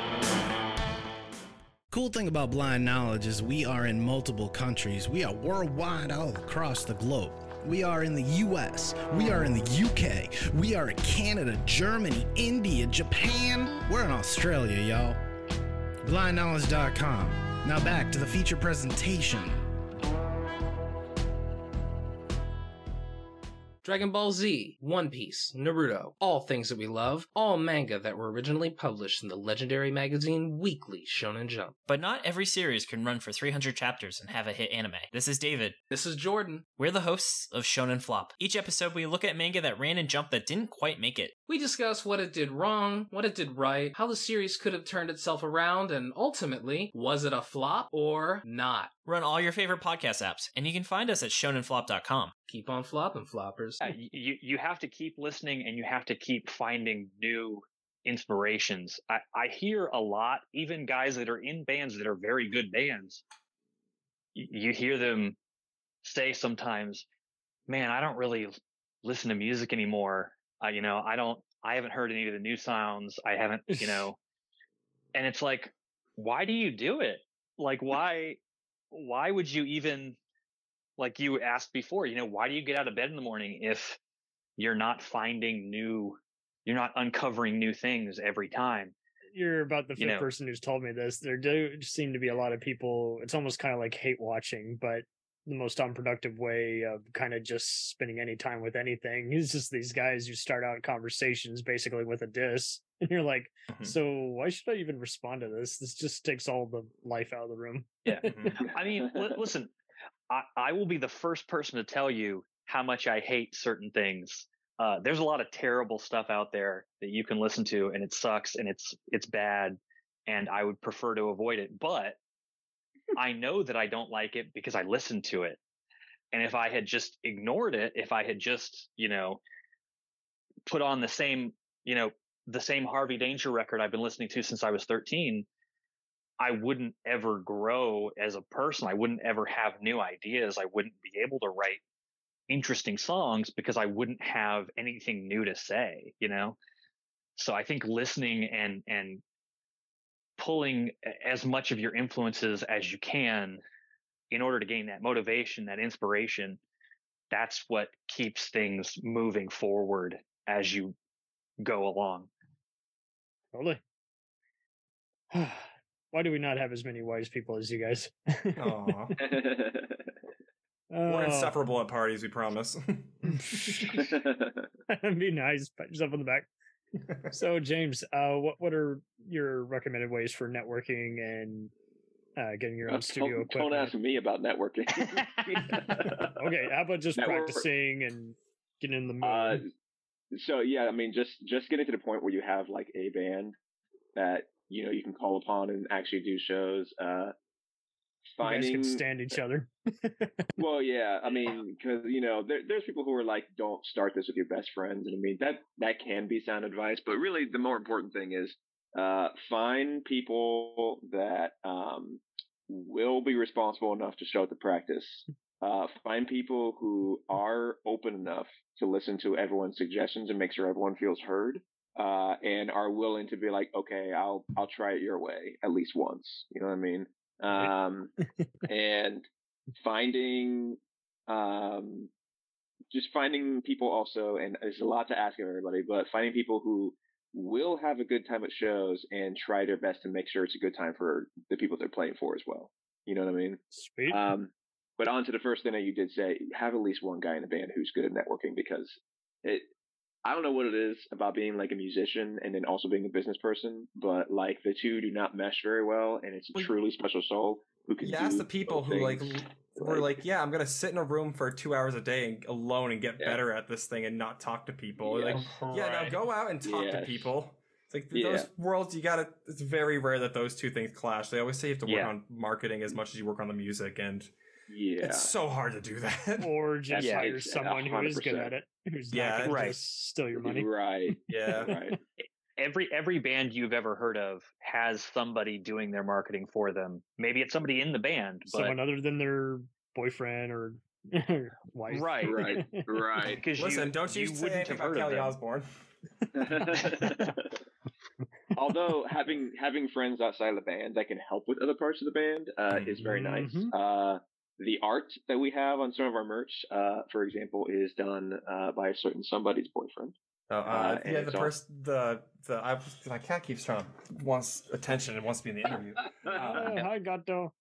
Cool thing about Blind Knowledge is we are in multiple countries. We are worldwide all across the globe. We are in the U S, we are in the U K, we are in Canada, Germany, India, Japan. We're in Australia, y'all. blind knowledge dot com. Now back to the feature presentation. Dragon Ball Z, One Piece, Naruto, all things that we love, all manga that were originally published in the legendary magazine Weekly Shonen Jump. But not every series can run for three hundred chapters and have a hit anime. This is David. This is Jordan. We're the hosts of Shonen Flop. Each episode we look at manga that ran in Jump that didn't quite make it. We discuss what it did wrong, what it did right, how the series could have turned itself around, and ultimately, was it a flop or not? We're on all your favorite podcast apps, and you can find us at shonen flop dot com. Keep on flopping, floppers. Uh, you you have to keep listening, and you have to keep finding new inspirations. I, I hear a lot, even guys that are in bands that are very good bands. You, you hear them say sometimes, "Man, I don't really listen to music anymore. Uh, you know, I don't. I haven't heard any of the new sounds. I haven't, you know." And it's like, why do you do it? Like, why? Why would you even? Like you asked before, you know, why do you get out of bed in the morning if you're not finding new, you're not uncovering new things every time? You're about the fifth You know. person who's told me this. There do seem to be a lot of people, it's almost kind of like hate watching, but the most unproductive way of kind of just spending any time with anything is just these guys who start out conversations basically with a diss. And you're like, Mhm. so why should I even respond to this? This just takes all the life out of the room. Yeah. I mean, li- listen, I, I will be the first person to tell you how much I hate certain things. Uh, there's a lot of terrible stuff out there that you can listen to, and it sucks and it's it's bad, and I would prefer to avoid it. But I know that I don't like it because I listened to it. And if I had just ignored it, if I had just, you know, put on the same, you know, the same Harvey Danger record I've been listening to since I was thirteen, I wouldn't ever grow as a person. I wouldn't ever have new ideas. I wouldn't be able to write interesting songs because I wouldn't have anything new to say, you know? So I think listening and, and pulling as much of your influences as you can in order to gain that motivation, that inspiration, that's what keeps things moving forward as you go along. Totally. Why do we not have as many wise people as you guys? Aw. We're Oh. insufferable at parties, we promise. That'd be nice. Pat yourself on the back. So, James, uh, what what are your recommended ways for networking and uh, getting your own Uh, studio don't, equipment? don't ask me about networking. Okay, how about just Network- practicing and getting in the mood? Uh, so yeah, I mean, just just getting to the point where you have like a band that you know you can call upon and actually do shows. Uh, you guys finding can stand each other. well, yeah, I mean, because you know, there, there's people who are like, don't start this with your best friends, and I mean that that can be sound advice, but really the more important thing is uh, find people that um, will be responsible enough to show up to practice Uh, find people who are open enough to listen to everyone's suggestions and make sure everyone feels heard. Uh, and are willing to be like, okay, I'll I'll try it your way at least once. You know what I mean? Um, and finding um, just finding people also, and there's a lot to ask of everybody, but finding people who will have a good time at shows and try their best to make sure it's a good time for the people they're playing for as well. You know what I mean? Sweet. Um, but on to the first thing that you did say, have at least one guy in the band who's good at networking, because it. I don't know what it is about being like a musician and then also being a business person, but like the two do not mesh very well, and it's a truly special soul who can. You ask do the people both who like things. were like, yeah, I'm gonna sit in a room for two hours a day and, alone and get yeah. better at this thing and not talk to people. Yes. Like, yeah, now go out and talk yes. to people. It's like yeah. those worlds, you gotta. It's very rare that those two things clash. They always say you have to work yeah. on marketing as much as you work on the music, and yeah, it's so hard to do that. Or just yeah, hire someone who is good at it, who's yeah, not right. just steal your money. Right. Yeah. Right. Every every band you've ever heard of has somebody doing their marketing for them. Maybe it's somebody in the band, but someone other than their boyfriend or wife. Right. Right. Right. Because listen, you, don't you, you say wouldn't anything have about heard Kelly of Osbourne. Although having having friends outside of the band that can help with other parts of the band uh, mm-hmm. is very nice. Uh, the art that we have on some of our merch, uh, for example, is done uh, by a certain somebody's boyfriend. Oh, uh, uh, yeah, the person, the the I, my cat keeps trying to wants attention and wants to be in the interview. Uh, uh, hi, Gato.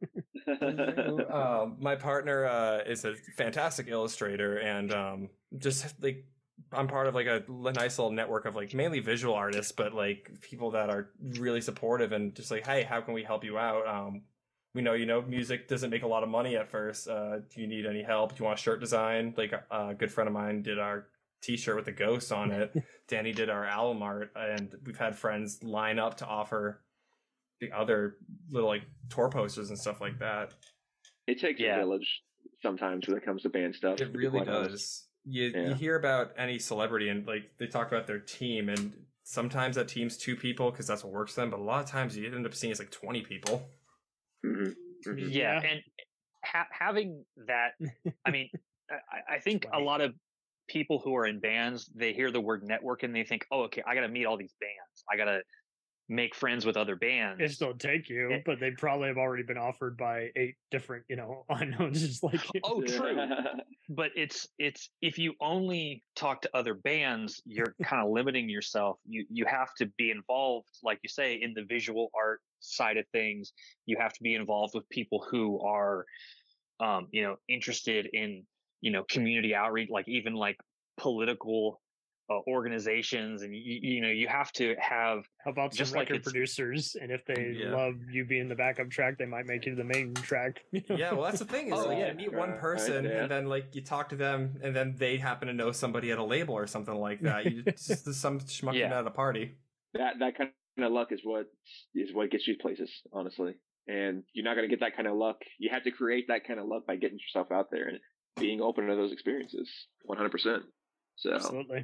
uh, my partner uh, is a fantastic illustrator, and um, just like I'm part of like a nice little network of like mainly visual artists, but like people that are really supportive and just like, hey, how can we help you out? Um, we know you know music doesn't make a lot of money at first. Uh, do you need any help? Do you want a shirt design? Like a good friend of mine did our t-shirt with the ghost on it. Danny did our album art, and we've had friends line up to offer the other little like tour posters and stuff like that. It takes yeah. a village sometimes when it comes to band stuff. It really does. Honest. You yeah. you hear about any celebrity and like they talk about their team, and sometimes that team's two people because that's what works for them, but a lot of times you end up seeing it's like twenty people. Mm-hmm. Mm-hmm. Yeah, and ha- having that, I mean, I, I think a lot of people who are in bands, they hear the word network and they think, oh, okay, I got to meet all these bands. I got to make friends with other bands. It still take you, and, but they probably have already been offered by eight different, you know, unknowns. Just like, oh, true. But it's, it's, if you only talk to other bands, you're kind of limiting yourself. You, you have to be involved, like you say, in the visual art side of things. You have to be involved with people who are, um, you know, interested in, you know, community outreach, like even like political uh, organizations, and you, you know, you have to have. How about just some like record producers? And if they yeah. love you being the backup track, they might make you the main track. You know? Yeah, well, that's the thing. Is oh, like yeah. you meet one person, right, yeah. and then like you talk to them, and then they happen to know somebody at a label or something like that. You just some schmuck yeah. at a party. That that kind of luck is what is what gets you places, honestly. And you're not going to get that kind of luck. You have to create that kind of luck by getting yourself out there and being open to those experiences. one hundred percent. So absolutely.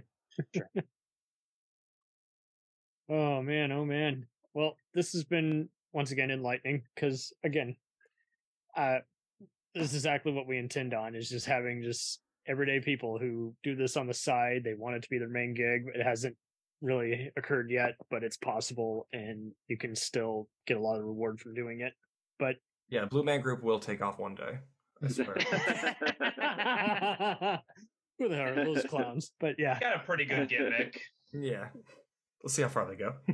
Oh man, oh man. Well, this has been once again enlightening because again, uh, this is exactly what we intend on, is just having just everyday people who do this on the side. They want it to be their main gig. It hasn't really occurred yet, but it's possible, and you can still get a lot of reward from doing it. But yeah, Blue Man Group will take off one day. I swear. Who the hell are those clowns? But yeah, got a pretty good gimmick. Yeah, we'll see how far they go.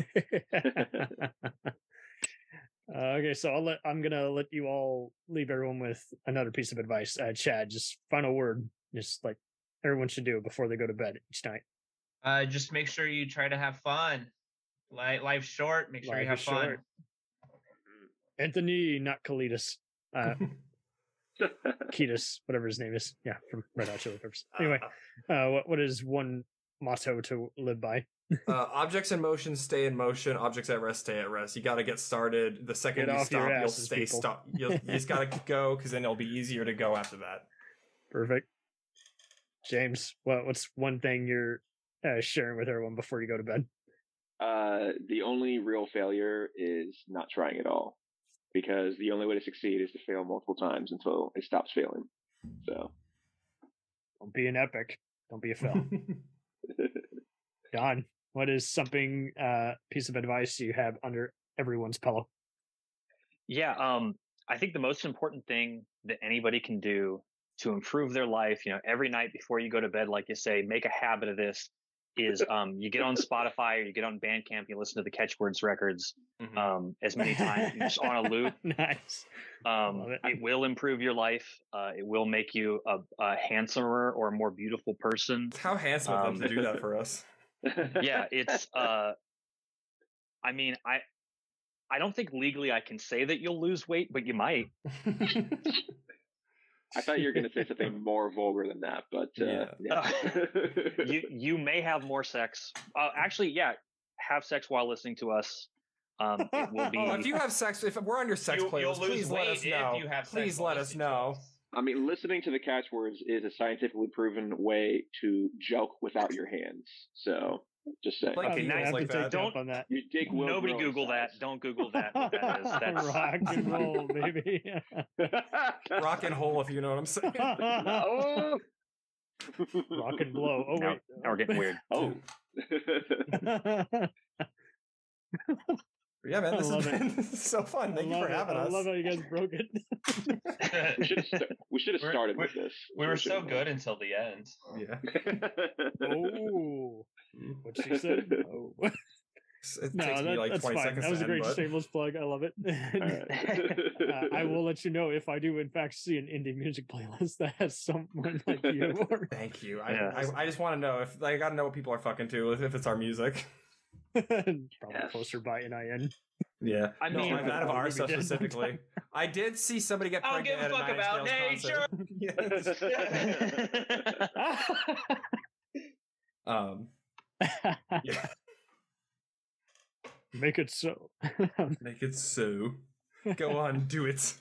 uh, okay, so I'll let I'm gonna let you all leave everyone with another piece of advice. Uh, Chad, just final word, just like everyone should do before they go to bed each night. Uh, just make sure you try to have fun. Life, life's short. Make sure Life you have fun. Short. Anthony, not Kalidas. Uh, Kiedis, whatever his name is. Yeah, from Red Hot Chili Peppers. Anyway, uh, what what is one motto to live by? uh, objects in motion stay in motion. Objects at rest stay at rest. You got to get started. The second get you stop, you'll asses, stay people. stop. You'll, you just got to go, because then it'll be easier to go after that. Perfect. James, what what's one thing you're uh, sharing with everyone before you go to bed? Uh, the only real failure is not trying at all. because the only way to succeed is to fail multiple times until it stops failing. So, Don't be an epic. Don't be a fail. Don, what is something uh piece of advice you have under everyone's pillow? Yeah, um, I think the most important thing that anybody can do to improve their life, you know, every night before you go to bed, like you say, make a habit of this, is um, you get on Spotify or you get on Bandcamp, you listen to the Catchwords records Mhm. um, as many times, just on a loop. Nice. Um, Love it. it will improve your life. Uh, it will make you a, a handsomer or a more beautiful person. How handsome of them Um, to do that for us. Yeah, it's. Uh, I mean, I. I don't think legally I can say that you'll lose weight, but you might. I thought you were going to say something more vulgar than that, but uh, yeah. you you may have more sex. Uh, actually, yeah, have sex while listening to us. Um, it will be. Oh, if you have sex, if we're on your sex You- you'll playlist, lose please let weight us if know. you have sex Please while let us listening to know. us. I mean, listening to the catchwords is a scientifically proven way to joke without your hands. So, just saying. Like I'm he gonna knows have like to take that. you up on that. Your dick will Nobody grow in Google that. size. Don't Google that. What that is. That's Rock and roll, baby. Rock and hole, if you know what I'm saying. Oh. Rock and blow. Oh now, wait. now we're getting weird. Oh. Yeah, man, I this love has it. been so fun. Thank I you love for it. having I us. love how you guys broke it. we should have st- we should have We're- started we're- with this. We were We so should've good until the end. Yeah. Oh, what she said. Oh. It No, takes that, me like that's twenty fine. seconds That was to a great end, but... shameless plug. I love it. uh, I will let you know if I do, in fact, see an indie music playlist that has someone like you. Or... Thank you. I, Yeah. I I just want to know if like, I gotta know what people are fucking to if it's our music. Probably Yes. closer by N I N. Yeah, I no, mean- I'm out of Oh, our maybe stuff did. specifically. I did see somebody get I don't pregnant give a at fuck Nine about Inch Nails concert. um, yeah, Make it so. make it so. Go on, do it.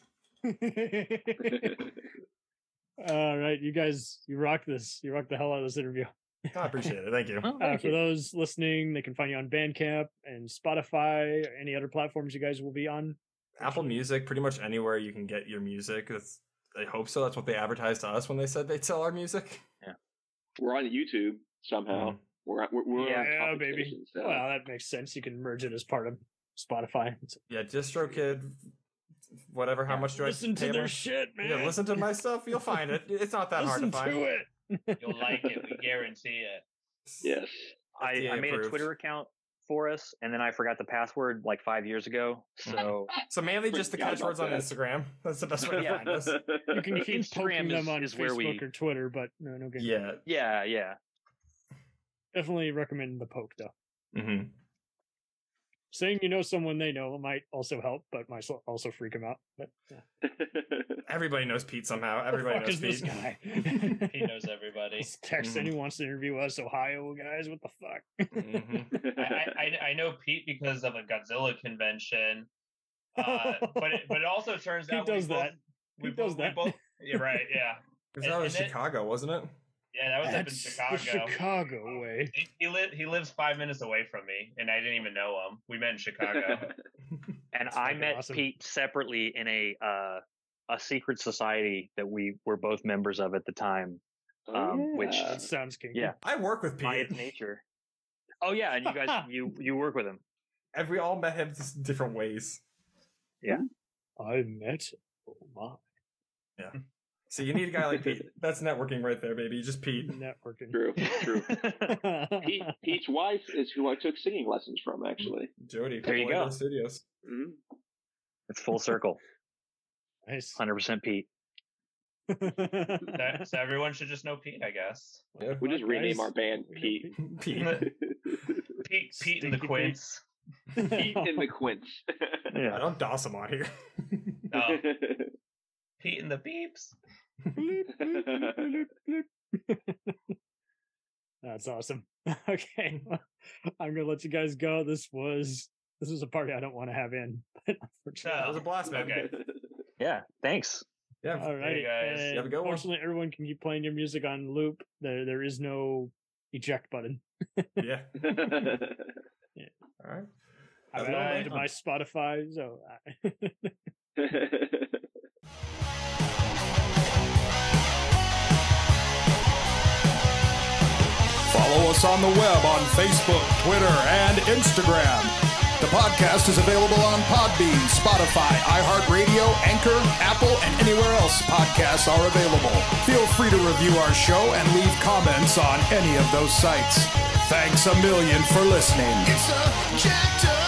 All right, you guys, you rock this. You rock the hell out of this interview. I appreciate it. Thank you. Oh, Uh, thank for you. those listening, they can find you on Bandcamp and Spotify, or any other platforms you guys will be on. Apple Music, pretty much anywhere you can get your music. That's, I hope so. That's what they advertised to us when they said they'd sell our music. We're on YouTube somehow. Mm. We're we're, we're Yeah, on Yeah, competition, baby. so- Well, that makes sense. You can merge it as part of Spotify. Yeah, DistroKid, whatever. How Yeah. much do I Listen pay to their them? shit, man. Yeah, listen to my stuff. You'll find it. It's not that Listen hard to find. to it. You'll like it. We guarantee it. Yes. I, F D A I made approved. a Twitter account for us, and then I forgot the password like five years ago. So So mainly just the Forgot about catchwords on that. Instagram. That's the best way to Yeah. find us. You can keep Instagram poking them is- on is where Facebook we- or Twitter, but no, no game. Yeah. yeah, yeah. Definitely recommend the poke, though. hmm Saying you know someone they know might also help, but might so- also freak them out. But yeah. Everybody knows Pete somehow. the Everybody fuck knows is this Pete. guy? He knows everybody. This text Mhm. and he wants to interview us, Ohio guys. What the fuck? Mhm. I, I I know Pete because of a Godzilla convention, uh, but it, but it also turns He out does we both, that. we He both, does that. We both, yeah, right, yeah, Because And- that was and then- Chicago, wasn't it? yeah. That was up in That's Chicago. the Chicago way. He, he, li- he lives five minutes away from me, and I didn't even know him. We met in Chicago. And That's I fucking met awesome. Pete separately in a uh, a secret society that we were both members of at the time. Oh, Um, which- yeah. That sounds kinky. Yeah. I work with By Pete. its nature. Oh yeah, and you guys, you you work with him. And we all met him just different ways. I met. Oh my. So you need a guy like Pete. That's networking right there, baby. Just Pete. Networking. True, true. Pete, Pete's wife is who I took singing lessons from, actually. Jody. There you Pablo go. Studios. Mhm. It's full circle. Nice. Hundred percent Pete. so, so everyone should just know Pete, I guess. Yeah. We just Guys, rename our band we know Pete. Pete. Pete, Pete, and the Stinky Quints. Pete and the Quints. I Yeah. don't doss him on here. Oh, Pete and the Beeps. That's awesome. Okay, well, I'm gonna let you guys go. This was this was a party I don't want to have in, but unfortunately, That was a blast, man. Okay. Yeah. Thanks. Yeah. all right. you guys. And You have a good one. Fortunately, everyone can keep playing your music on loop. There, there is no eject button. Yeah. All right. I've Have a good one, added to man. my Spotify, so I, Follow us on the web on Facebook, Twitter, and Instagram. The podcast is available on Podbean, Spotify, iHeartRadio, Anchor, Apple, and anywhere else podcasts are available. Feel free to review our show and leave comments on any of those sites. Thanks a million for listening. It's a jacked up